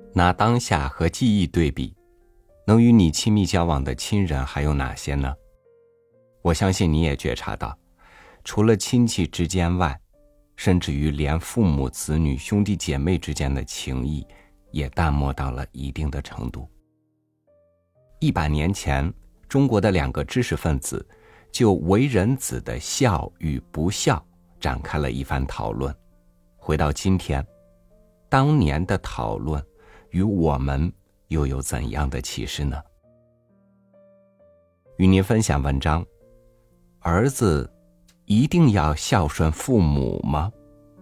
拿当下和记忆对比，能与你亲密交往的亲人还有哪些呢？我相信你也觉察到，除了亲戚之间外，甚至于连父母、子女、兄弟姐妹之间的情谊也淡漠到了一定的程度。100年前，中国的2个知识分子就为人子的孝与不孝展开了一番讨论。回到今天，当年的讨论与我们又有怎样的启示呢？与您分享文章：儿子一定要孝顺父母吗？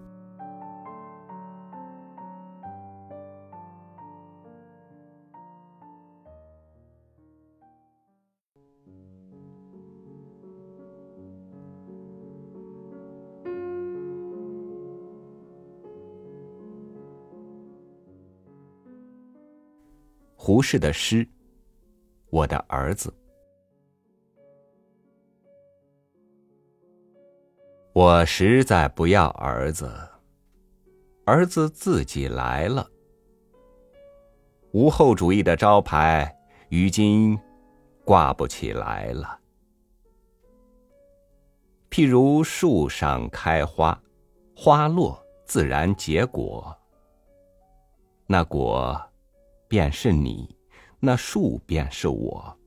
胡适的诗《我的儿子》。我实在不要儿子，儿子自己来了。无后主义的招牌，于今挂不起来了。譬如树上开花，花落自然结果，那果便是你，那树便是我。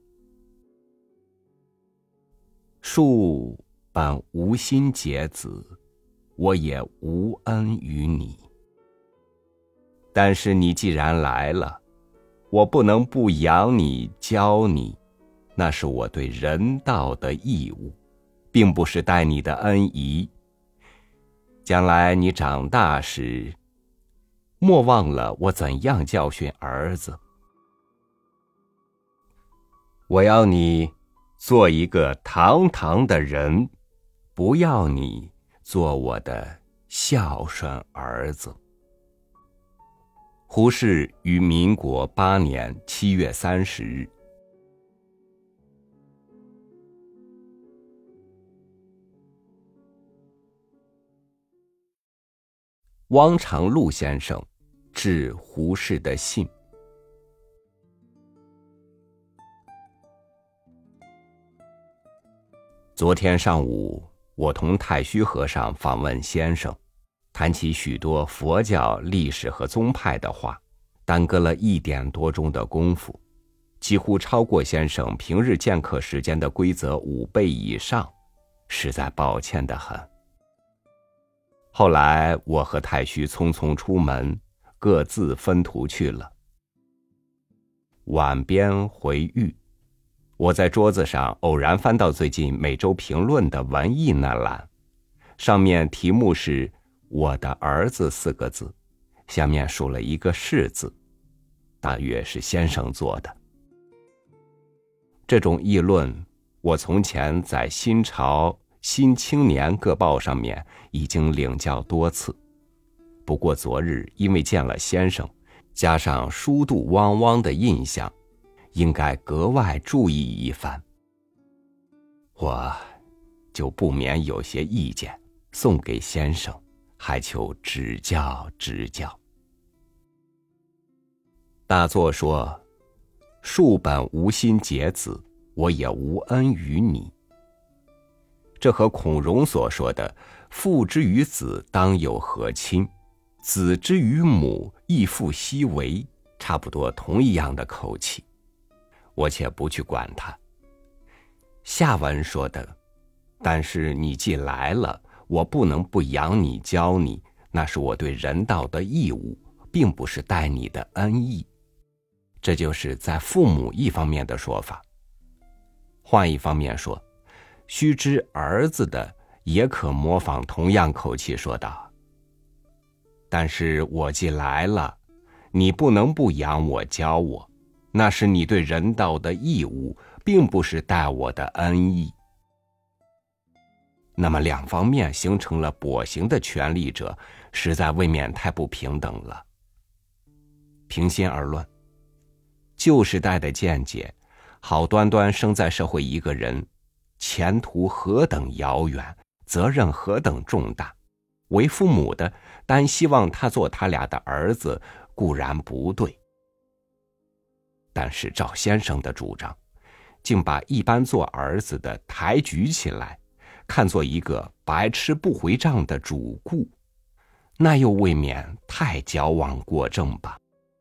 树本无心结子，我也无恩于你。但是你既然来了，我不能不养你教你，那是我对人道的义务，并不是待你的恩仪。将来你长大时，莫忘了我怎样教训儿子。我要你做一个堂堂的人，不要你做我的孝顺儿子。胡适于民国8年7月30日。汪长禄先生致胡适的信。昨天上午，我同太虚和尚访问先生，谈起许多佛教历史和宗派的话，耽搁了1点多钟的功夫，几乎超过先生平日见客时间的规则5倍以上，实在抱歉得很。后来我和太虚匆匆出门，各自分途去了。晚边回寓，我在桌子上偶然翻到最近《每周评论》的文艺那栏，上面题目是我的儿子4个字，下面数了一个是字，大约是先生做的。这种议论，我从前在新潮、新青年各报上面已经领教多次，不过昨日因为见了先生，加上书肚汪汪的印象，应该格外注意一番。我就不免有些意见送给先生，还求指教指教。大作说，树本无心结子，我也无恩于你。这和孔融所说的父之于子当有和亲，子之于母亦复奚为差不多同一样的口气，我且不去管它。下文说的，但是你既来了，我不能不养你教你，那是我对人道的义务，并不是待你的恩义。这就是在父母一方面的说法。换一方面说，须知儿子的也可模仿同样口气说道，但是我既来了，你不能不养我教我，那是你对人道的义务，并不是待我的恩义。那么2方面形成了跛行的权利者，实在未免太不平等了。平心而论，旧时代的见解，好端端生在社会一个人，前途何等遥远，责任何等重大，为父母的单希望他做他俩的儿子固然不对， 但是赵先生的主张，竟把一般做儿子的抬举起来，看作一个白吃不回账的主顾，那又未免太矫枉过正吧。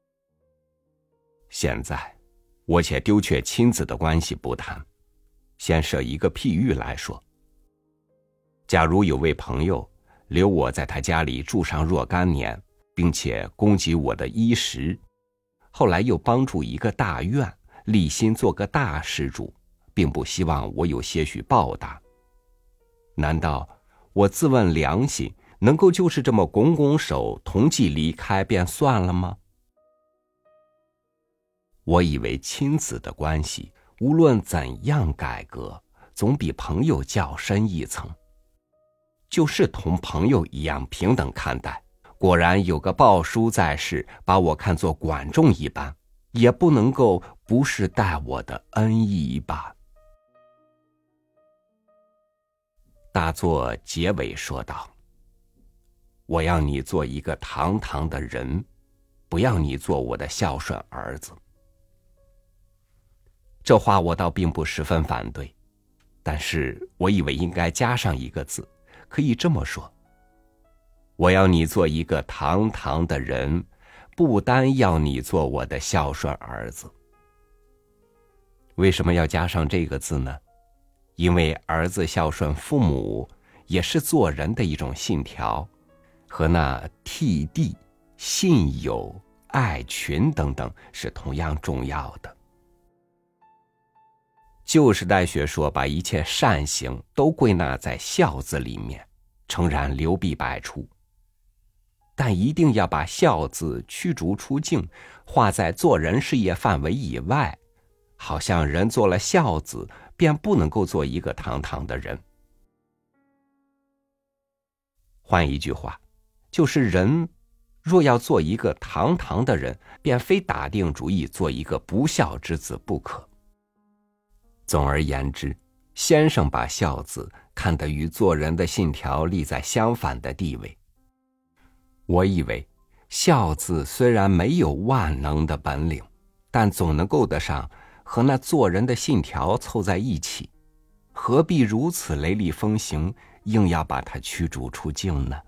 现在我且丢却亲子的关系不谈，先设一个譬喻来说，假如有位朋友留我在他家里住上若干年，并且供给我的衣食，后来又帮助一个大院，立心做个大施主，并不希望我有些许报答，难道我自问良心，能够就是这么拱拱手同济离开便算了吗？我以为亲子的关系无论怎样改革，总比朋友较深一层，就是同朋友一样平等看待，果然有个鲍叔在世，把我看作管仲一般，也不能够不是待我的恩义吧。大作结尾说道：我要你做一个堂堂的人，不要你做我的孝顺儿子。这话我倒并不十分反对，但是我以为应该加上一个字，可以这么说：我要你做一个堂堂的人，不单要你做我的孝顺儿子。为什么要加上这个字呢？因为儿子孝顺父母也是做人的一种信条，和那悌地、信友、爱群等等是同样重要的。旧时代学说把一切善行都归纳在孝字里面，诚然流弊百出，但一定要把孝字驱逐出境，划在做人事业范围以外，好像人做了孝子便不能够做一个堂堂的人。换一句话，就是人若要做一个堂堂的人，便非打定主意做一个不孝之子不可。总而言之，先生把孝字看得与做人的信条立在相反的地位。我以为孝字虽然没有万能的本领，但总能够得上和那做人的信条凑在一起，何必如此雷厉风行，硬要把它驱逐出境呢？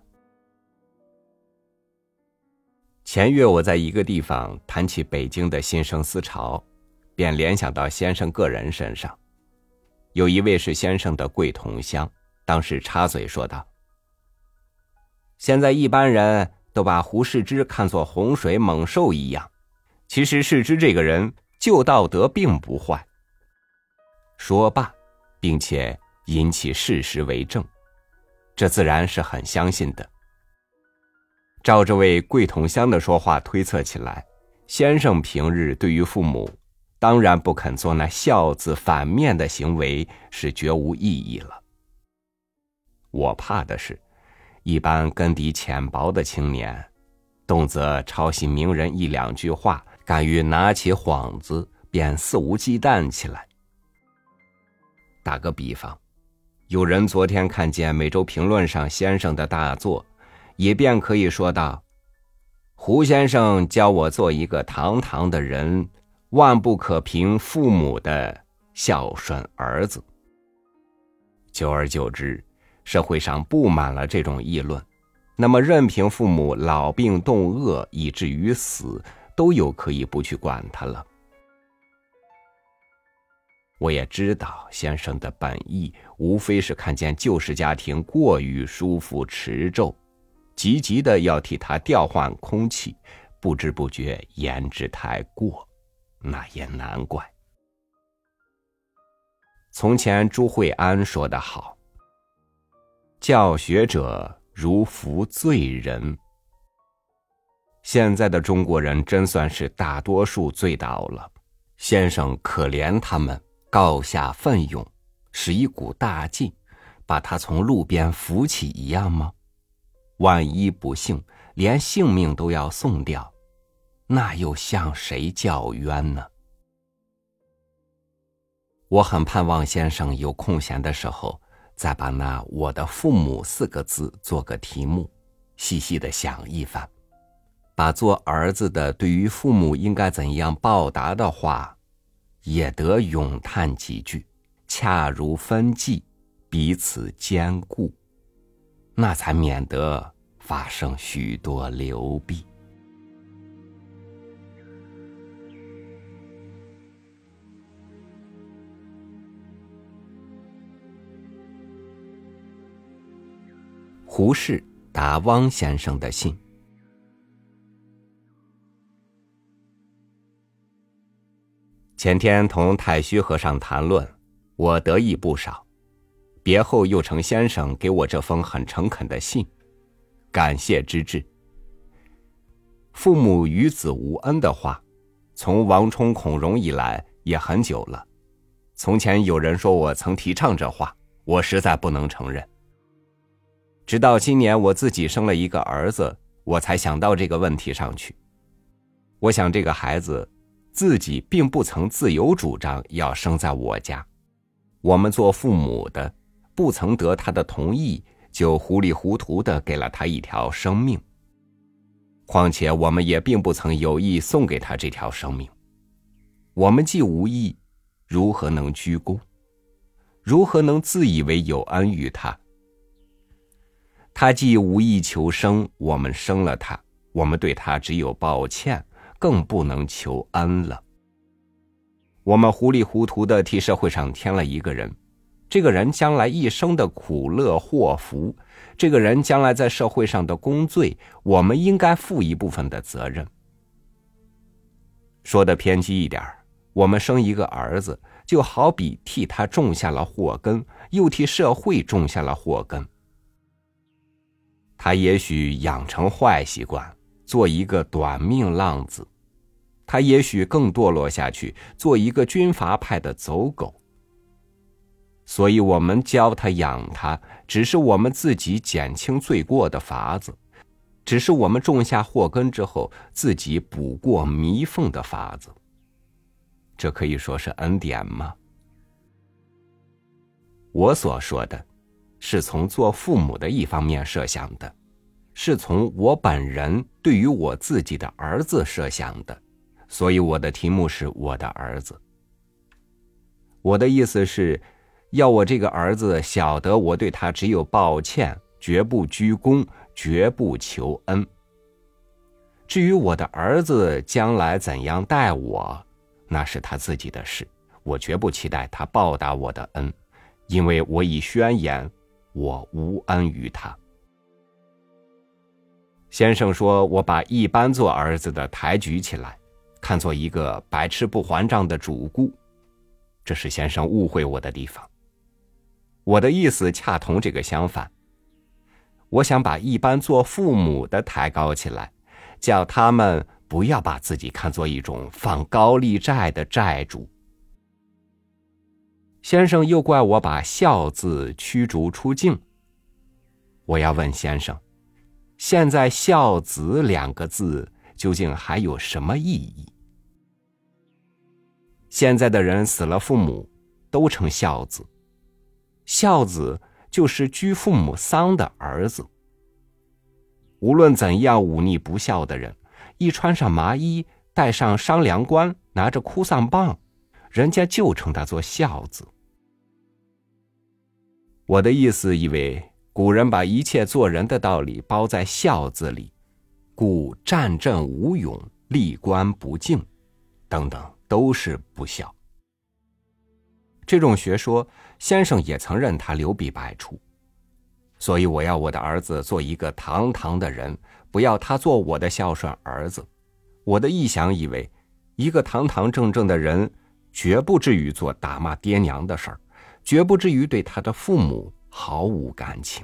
前月我在一个地方谈起北京的新生思潮，便联想到先生个人身上。有一位是先生的贵同乡，当时插嘴说道：现在一般人都把胡适之看作洪水猛兽一样，其实适之这个人旧道德并不坏。说罢，并且引起事实为证，这自然是很相信的。照这位贵同乡的说话推测起来，先生平日对于父母当然不肯做那孝字反面的行为，是绝无意义了。我怕的是一般根底浅薄的青年，动辄抄袭名人一两句话，敢于拿起幌子便肆无忌惮起来。打个比方，有人昨天看见每周评论上先生的大作，也便可以说道：胡先生教我做一个堂堂的人，万不可凭父母的孝顺儿子。久而久之，社会上布满了这种议论，那么任凭父母老病冻饿以至于死，都有可以不去管他了。我也知道先生的本意无非是看见旧式家庭过于舒服持咒，急急的要替他调换空气，不知不觉言之太过，那也难怪。从前朱惠安说得好：教学者如服罪人。现在的中国人真算是大多数醉倒了，先生可怜他们，告下奋勇，使一股大劲，把他从路边扶起一样吗？万一不幸，连性命都要送掉，那又向谁叫冤呢？我很盼望先生有空闲的时候，再把那我的父母4个字做个题目，细细的想一番， 把做儿子的对于父母应该怎样报答的话，也得咏叹几句，恰如分际，彼此兼顾，那才免得发生许多流弊。胡适答汪先生的信。前天同太虚和尚谈论，我得益不少。别后又承先生给我这封很诚恳的信，感谢之至。父母与子无恩的话，从王充、孔融以来也很久了。从前有人说我曾提倡这话，我实在不能承认。直到今年我自己生了一个儿子，我才想到这个问题上去。我想这个孩子自己并不曾自由主张要生在我家，我们做父母的不曾得他的同意，就糊里糊涂地给了他一条生命。况且我们也并不曾有意送给他这条生命。我们既无意，如何能居功？如何能自以为有恩于他？他既无意求生，我们生了他，我们对他只有抱歉，更不能求恩了。我们糊里糊涂地替社会上添了一个人，这个人将来一生的苦乐祸福，这个人将来在社会上的功罪，我们应该负一部分的责任。说得偏激一点，我们生一个儿子，就好比替他种下了祸根，又替社会种下了祸根。他也许养成坏习惯，做一个短命浪子，他也许更堕落下去，做一个军阀派的走狗。所以我们教他养他，只是我们自己减轻罪过的法子，只是我们种下祸根之后自己补过弥缝的法子。这可以说是恩典吗？我所说的是从做父母的一方面设想的，是从我本人对于我自己的儿子设想的，所以我的题目是我的儿子。我的意思是要我这个儿子晓得我对他只有抱歉，绝不居功，绝不求恩。至于我的儿子将来怎样待我，那是他自己的事，我绝不期待他报答我的恩，因为我已宣言我无恩于他。先生说我把一般做儿子的抬举起来，看作一个白吃不还账的主顾，这是先生误会我的地方。我的意思恰同这个相反，我想把一般做父母的抬高起来，叫他们不要把自己看作一种放高利债的债主。先生又怪我把孝字驱逐出境，我要问先生，现在孝子两个字究竟还有什么意义？现在的人死了父母都称孝子，孝子就是居父母丧的儿子。无论怎样忤逆不孝的人，一穿上麻衣，戴上商量冠，拿着哭丧棒，人家就称他做孝子。我的意思以为古人把一切做人的道理包在孝字里，故战阵无勇，立官不敬等等都是不孝。这种学说先生也曾任他流弊百出，所以我要我的儿子做一个堂堂的人，不要他做我的孝顺儿子。我的臆想以为一个堂堂正正的人绝不至于做打骂爹娘的事儿，绝不至于对他的父母毫无感情。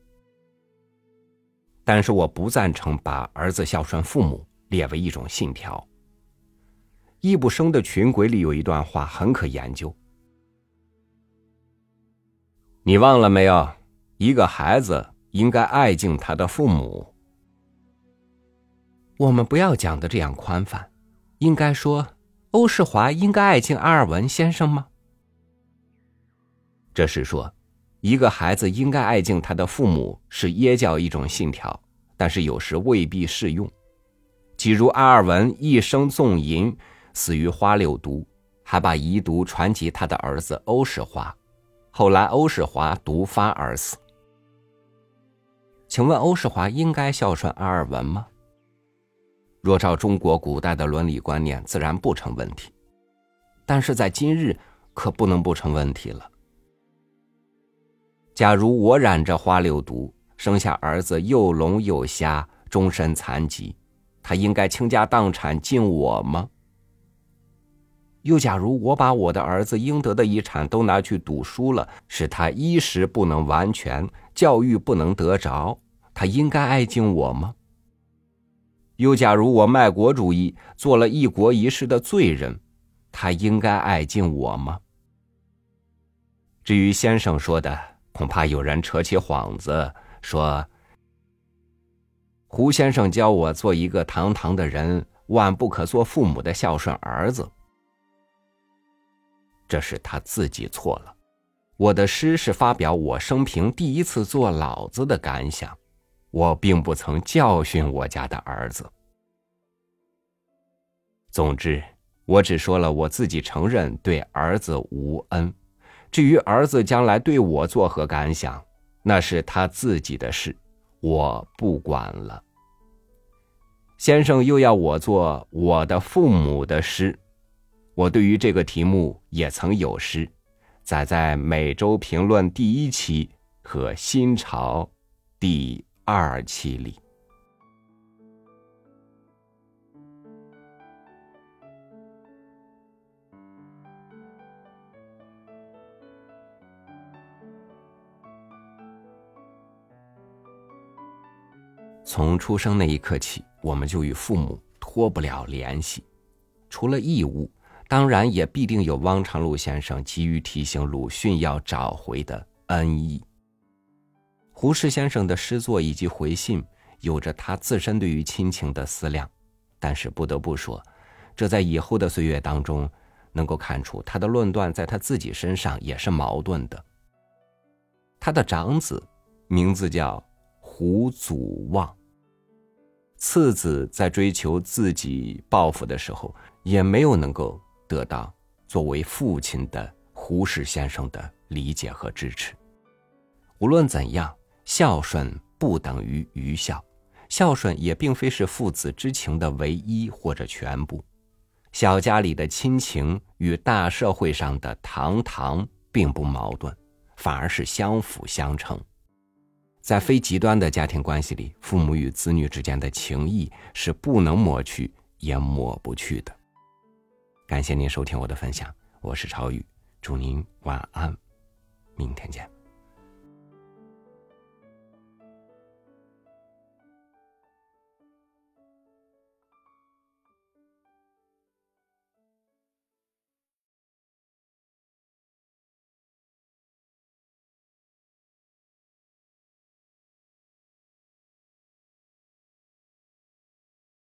但是我不赞成把儿子孝顺父母列为一种信条。易卜生的群轨里有一段话很可研究，你忘了没有？一个孩子应该爱敬他的父母。我们不要讲的这样宽泛，应该说欧世华应该爱敬阿尔文先生吗？这是说一个孩子应该爱敬他的父母是耶教一种信条，但是有时未必适用。 即如阿尔文一生纵淫，死于花柳毒，还把遗毒传及他的儿子欧世华，后来欧世华毒发而死。请问欧世华应该孝顺阿尔文吗？若照中国古代的伦理观念，自然不成问题，但是在今日可不能不成问题了。假如我染着花柳毒，生下儿子又聋又瞎，终身残疾，他应该倾家荡产敬我吗？又假如我把我的儿子应得的遗产都拿去赌输了，使他衣食不能完全，教育不能得着，他应该爱敬我吗？又假如我卖国主义，做了一国一世的罪人，他应该爱敬我吗？至于先生说的，恐怕有人扯起幌子，说胡先生教我做一个堂堂的人，万不可做父母的孝顺儿子。这是他自己错了。我的诗是发表我生平第一次做老子的感想，我并不曾教训我家的儿子。总之，我只说了我自己承认对儿子无恩，至于儿子将来对我作何感想，那是他自己的事，我不管了。先生又要我做我的父母的诗，我对于这个题目也曾有诗，载在每周评论第1期和新潮第2期里。从出生那一刻起，我们就与父母脱不了联系，除了义务，当然也必定有汪长禄先生急于提醒鲁迅要找回的恩义。胡适先生的诗作以及回信有着他自身对于亲情的思量，但是不得不说，这在以后的岁月当中能够看出他的论断在他自己身上也是矛盾的。他的长子名字叫胡祖望，次子在追求自己抱负的时候，也没有能够得到作为父亲的胡适先生的理解和支持。无论怎样，孝顺不等于愚孝，孝顺也并非是父子之情的唯一或者全部。小家里的亲情与大社会上的堂堂并不矛盾，反而是相辅相成。在非极端的家庭关系里，父母与子女之间的情谊是不能抹去也抹不去的。感谢您收听我的分享，我是超宇，祝您晚安，明天见。